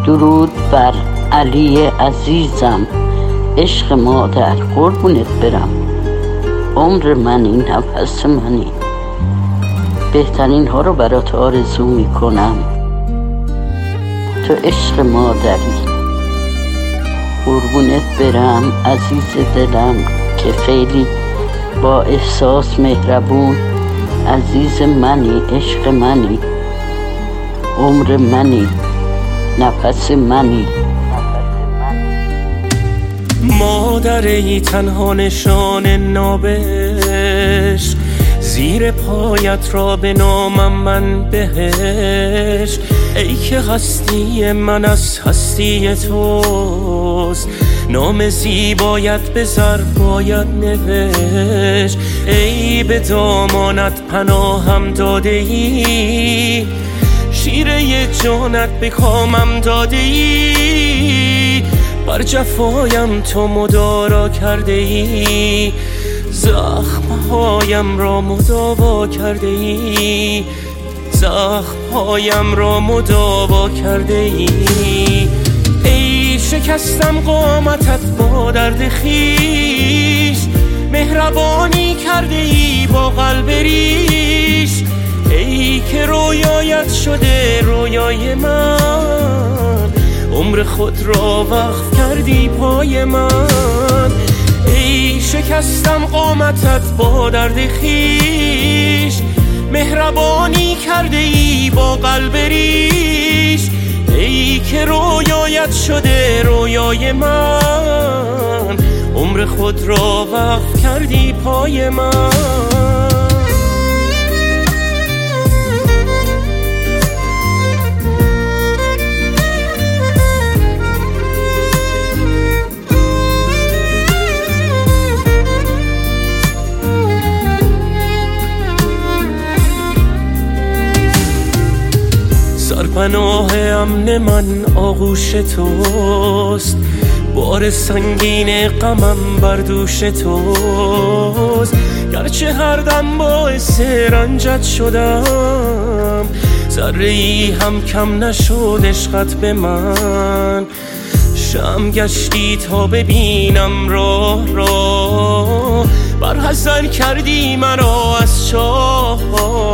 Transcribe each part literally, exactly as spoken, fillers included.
درود بر علی عزیزم، عشق مادر قربونت برم. عمر منی، نفس منی، بهترین ها رو برات آرزو میکنم. تو عشق مادری، قربونت برم عزیز دلم که خیلی با احساس مهربون. عزیز منی، عشق منی، عمر منی، نفس منی. مادر ای تنها نشان نابش، زیر پایت را به نامم من بهش. ای که هستی من از هستی توست، نام زیبایت به زر باید نوشت. ای به دامانت پناهم داده ای، شیره جانت به کامم داده ای. بر جفایم تو مدارا کرده ای، زخمهایم را مداوا کرده ای. زخمهایم را مداوا کرده ای. ای شکستم قامتت با درد خویش، مهربانی کرده ای با قلب ریش. ای که رویایت شده رویای من، عمر خود را وقف کردی پای من. ای شکستم قامتت با درد خویش، مهربانی کرده ای با قلب ریش. ای که رویایت شده رویای من، عمر خود را وقف کردی پای من. سرپناه امن من آغوش توست، بار سنگین غمم بر دوش توست. گرچه هر دم باعث رنجت شدم، ذره ای هم کم نشد عشقت به من. شم گشتی تا ببینم راه را، برحذر کردی مرا از چاه.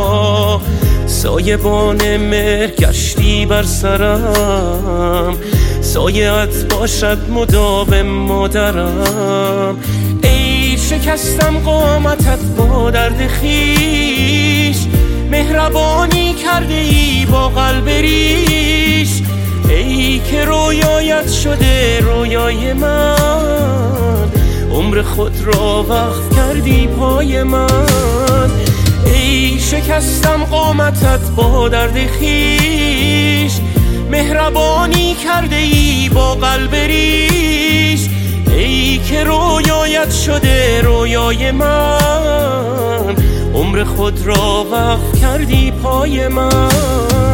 سایبان مهر گشتی بر سرم، سایه‌ات باشد مداوم مادرم. ای شکستم قامتت با درد خویش، مهربانی کرده ای با قلب ریش. ای که رویایت شده رویای من، عمر خود را وقف کردی پای من. ای شکستم قامتت با درد خویش، مهربانی کرده ای با قلب ریش. ای که رویایت شده رویای من، عمر خود را وقف کردی پای من.